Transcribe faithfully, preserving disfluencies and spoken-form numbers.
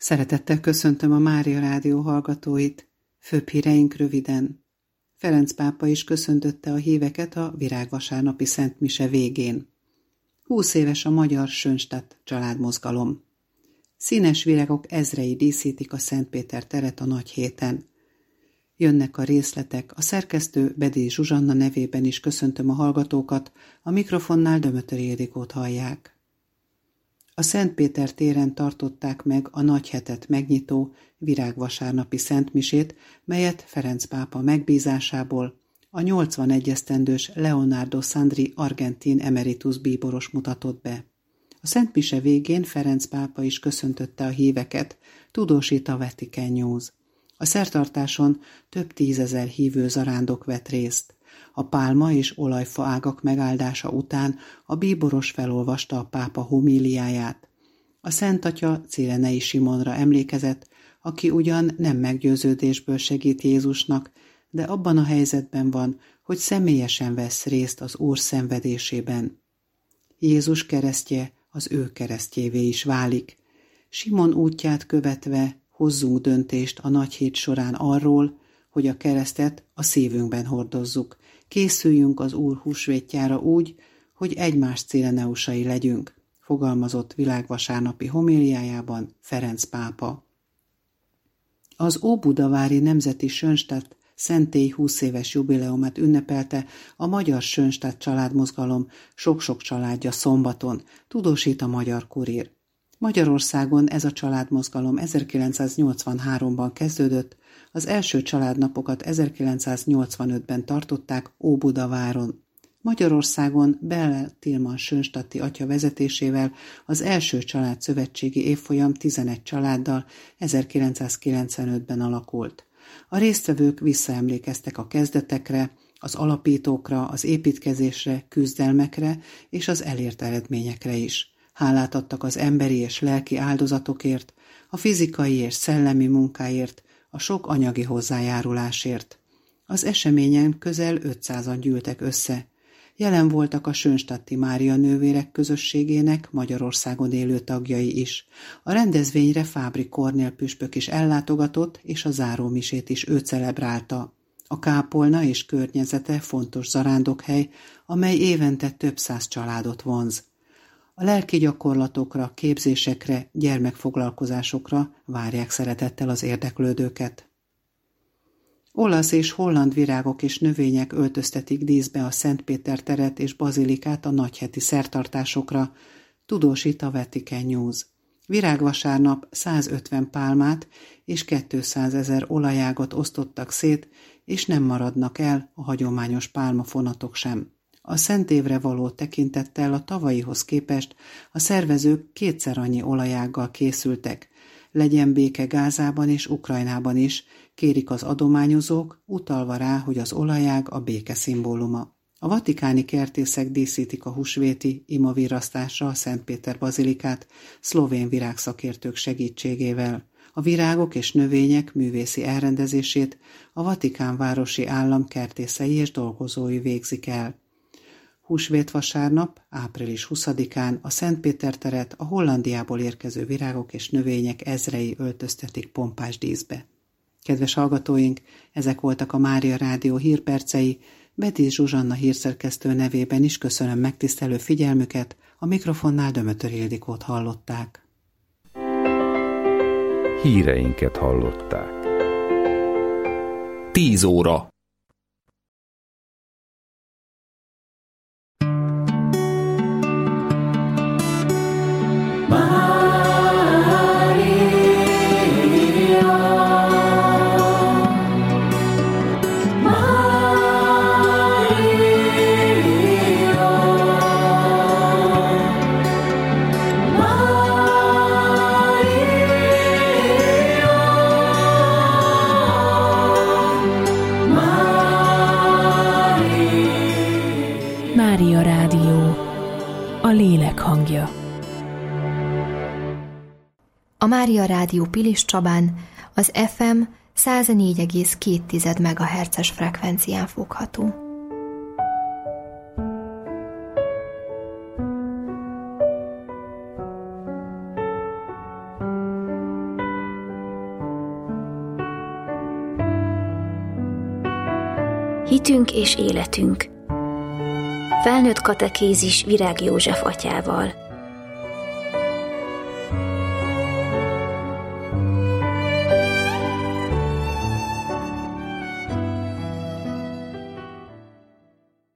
Szeretettel köszöntöm a Mária Rádió hallgatóit. Főbb híreink röviden. Ferenc pápa is köszöntötte a híveket a virágvasárnapi szentmise végén. Húsz éves a magyar Schönstatt családmozgalom. Színes virágok ezrei díszítik a Szentpéter teret a nagy héten. Jönnek a részletek, a szerkesztő Bedély Zsuzsanna nevében is köszöntöm a hallgatókat, a mikrofonnál Dömötöri Ildikót hallják. A Szentpéter téren tartották meg a nagy hetet megnyitó virágvasárnapi szentmisét, melyet Ferenc pápa megbízásából a nyolcvanegy esztendős Leonardo Sandri argentin emeritus bíboros mutatott be. A szentmise végén Ferenc pápa is köszöntötte a híveket, tudósít a Vatican News. A szertartáson több tízezer hívő zarándok vett részt. A pálma és olajfa ágak megáldása után a bíboros felolvasta a pápa homíliáját. A Szent Atya Cirenei Simonra emlékezett, aki ugyan nem meggyőződésből segít Jézusnak, de abban a helyzetben van, hogy személyesen vesz részt az Úr szenvedésében. Jézus keresztje az ő keresztjévé is válik. Simon útját követve hozzunk döntést a nagy hét során arról, hogy a keresztet a szívünkben hordozzuk. Készüljünk az Úr húsvétjára úgy, hogy egymás cireneusai legyünk, fogalmazott világvasárnapi homíliájában Ferenc pápa. Az óbudavári Nemzeti Schönstatt szentély húsz éves jubileumát ünnepelte a magyar Schönstatt családmozgalom sok-sok családja szombaton, tudósít a Magyar Kurír. Magyarországon ez a családmozgalom ezerkilencszáznyolcvanháromban kezdődött, az első családnapokat ezerkilencszáznyolcvanötben tartották Óbudaváron. Magyarországon Belle Tilman Schönstatti atya vezetésével az első családszövetségi évfolyam tizenegy családdal ezerkilencszázkilencvenötben alakult. A résztvevők visszaemlékeztek a kezdetekre, az alapítókra, az építkezésre, küzdelmekre és az elért eredményekre is. Hálát adtak az emberi és lelki áldozatokért, a fizikai és szellemi munkáért, a sok anyagi hozzájárulásért. Az eseményen közel ötszázan gyűltek össze. Jelen voltak a Schönstatti Mária nővérek közösségének Magyarországon élő tagjai is. A rendezvényre Fábri Kornél püspök is ellátogatott, és a zárómisét is ő celebrálta. A kápolna és környezete fontos zarándokhely, amely évente több száz családot vonz. A lelki gyakorlatokra, képzésekre, gyermekfoglalkozásokra várják szeretettel az érdeklődőket. Olasz és holland virágok és növények öltöztetik díszbe a Szentpéter teret és bazilikát a nagyheti szertartásokra, tudósít a Vatican News. Virágvasárnap százötven pálmát és kétszázezer olajágat osztottak szét, és nem maradnak el a hagyományos pálmafonatok sem. A szent évre való tekintettel a tavalyihoz képest a szervezők kétszer annyi olajággal készültek. Legyen béke Gázában és Ukrajnában is, kérik az adományozók, utalva rá, hogy az olajág a béke szimbóluma. A vatikáni kertészek díszítik a húsvéti imavirasztásra a Szentpéter bazilikát szlovén virágszakértők segítségével. A virágok és növények művészi elrendezését a Vatikán városi állam kertészei és dolgozói végzik el. Húsvétvasárnap, április huszadikán a Szentpéter teret a Hollandiából érkező virágok és növények ezrei öltöztetik pompás díszbe. Kedves hallgatóink, ezek voltak a Mária Rádió hírpercei, Bedély Zsuzsanna hírszerkesztő nevében is köszönöm megtisztelő figyelmüket, a mikrofonnál Dömötöri Ildikót hallották. Híreinket hallották. Tíz óra. Mária Rádió, a lélek hangja. A Mária Rádió Pilis Csabán az ef em száznégy egész két megahertzes frekvencián fogható. Hitünk és életünk. Felnőtt katekézis Virág József atyával.